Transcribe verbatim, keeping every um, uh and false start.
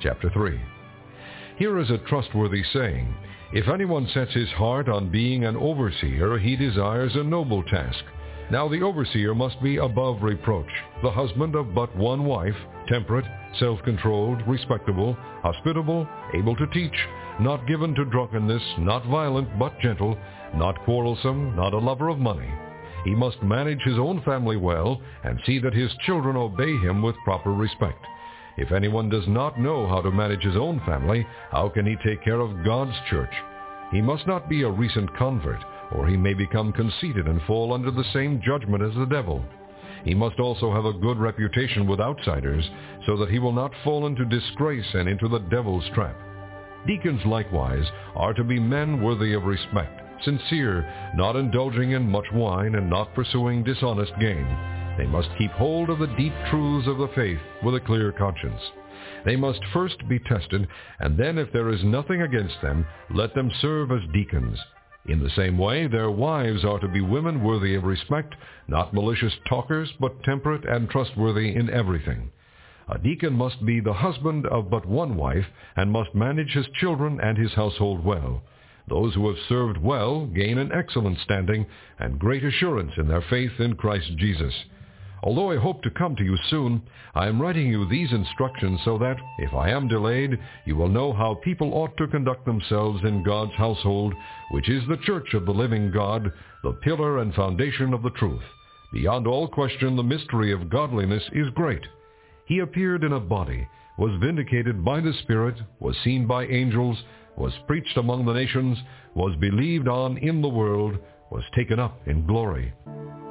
chapter three. Here is a trustworthy saying, "If anyone sets his heart on being an overseer, he desires a noble task. Now the overseer must be above reproach, the husband of but one wife, temperate, self-controlled, respectable, hospitable, able to teach, not given to drunkenness, not violent but gentle, not quarrelsome, not a lover of money. He must manage his own family well and see that his children obey him with proper respect. If anyone does not know how to manage his own family, how can he take care of God's church? He must not be a recent convert, or he may become conceited and fall under the same judgment as the devil. He must also have a good reputation with outsiders, so that he will not fall into disgrace and into the devil's trap. Deacons likewise are to be men worthy of respect, sincere, not indulging in much wine, and not pursuing dishonest gain. They must keep hold of the deep truths of the faith with a clear conscience. They must first be tested, and then if there is nothing against them, let them serve as deacons. In the same way, their wives are to be women worthy of respect, not malicious talkers, but temperate and trustworthy in everything. A deacon must be the husband of but one wife, and must manage his children and his household well. Those who have served well gain an excellent standing and great assurance in their faith in Christ Jesus. Although I hope to come to you soon, I am writing you these instructions so that, if I am delayed, you will know how people ought to conduct themselves in God's household, which is the church of the living God, the pillar and foundation of the truth. Beyond all question, the mystery of godliness is great. He appeared in a body, was vindicated by the Spirit, was seen by angels, was preached among the nations, was believed on in the world, was taken up in glory.